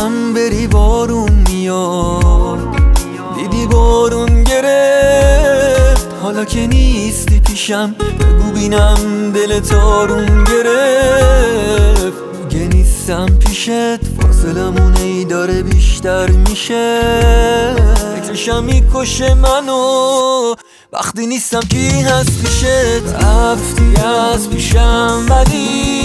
شبم بری بارون میاد، دیدی بارون گرفت، حالا که نیستی پیشم بگو بینم دلت آروم گرفت. میگه نیستم پیشت، فاصلمون ای داره بیشتر میشه، فکرشم میکشه منو وقتی نیستم. کی هست پیشت؟ رفتی از پیشم ولی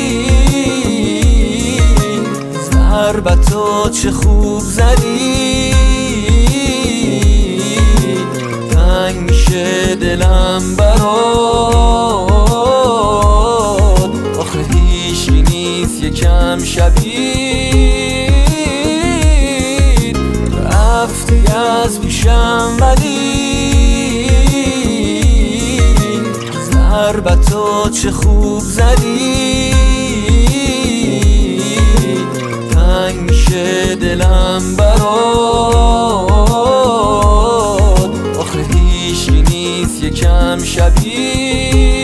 ضربتو چه خوب زدی، تنگ میشه دلم برات، آخه هیچکی نیست یکم شبیه. رفتی از پیشم ولی ضربتو چه خوب زدی، تنگ میشه دلم برات، آخه هیچکی نیست یکم شبیه.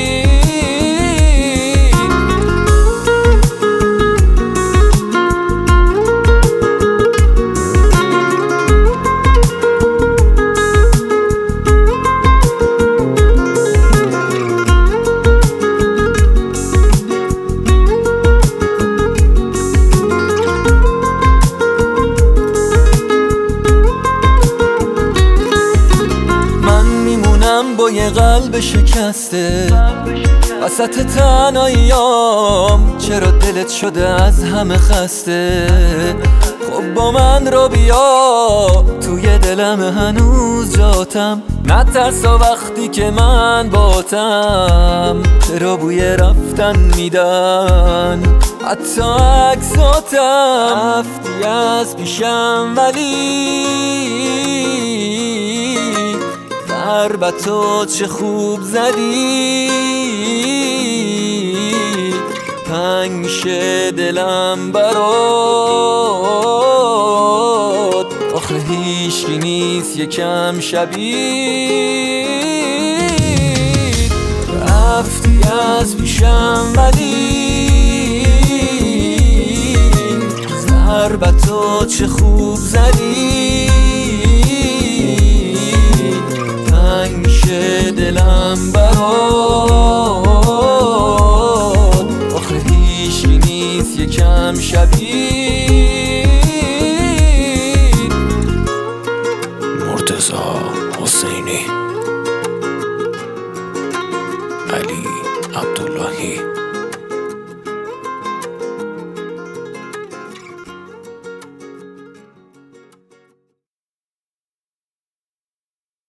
با یه قلب شکسته وسط تنهاییام، چرا دلت شده از همه خسته؟ خب با من رو بیا، توی دلم هنوز جاتم، نترسا وقتی که من باتم، چرا بوی رفتن میدن حتی عکساتم. رفتی از پیشم ولی ضربتو چه خوب زدی، تنگ میشه دلم برات، آخه هیچکی نیست یکم شبیه. رفتی از پیشم ولی ضربتو چه خوب زدی، تنگ میشه دلم برات، آخه هیچکی نیست یکم شبیه. مرتضی حسینی، علی عبداللهی.